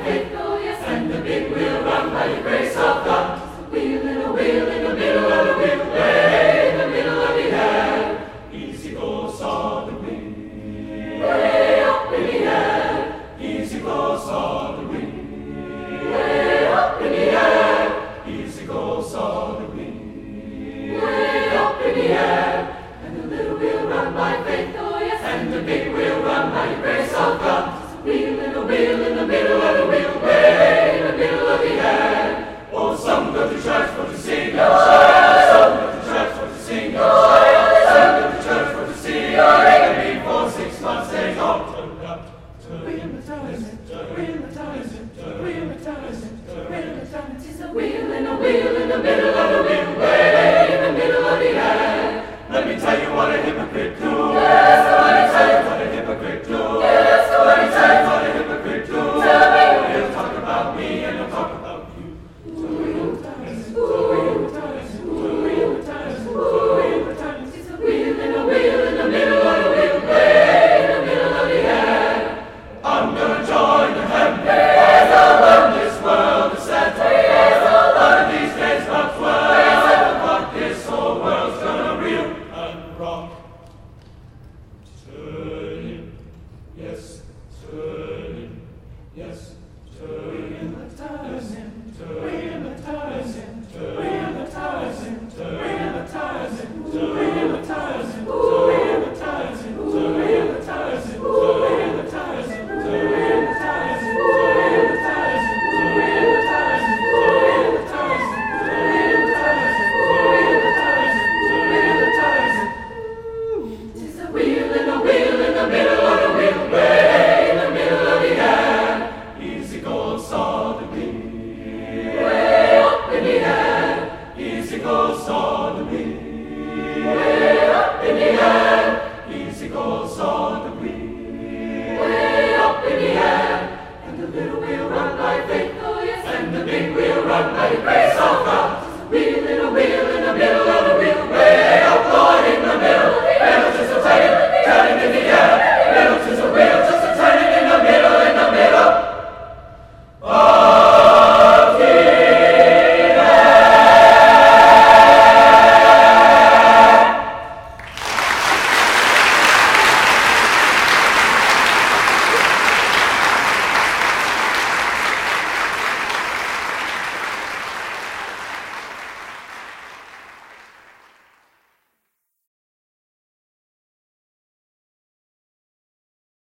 faith, oh yes, and the big wheel run by the grace of God. Wheel in a wheel in the middle of the wheel, way in the middle of the air. Easy goes on the wheel, way up in the air. Easy goes on the wheel, way up in the air. Easy goes on the wheel, way up in the air. And the little wheel run by faith, oh yes, and the big wheel run by the grace of God. Wheel in a wheel in the middle of the wheel, way in the middle of the air. Oh, some go to church for to sing, some go to church for to sing, some go to church for to sing. And before 6 months they got turned up, turn in the town,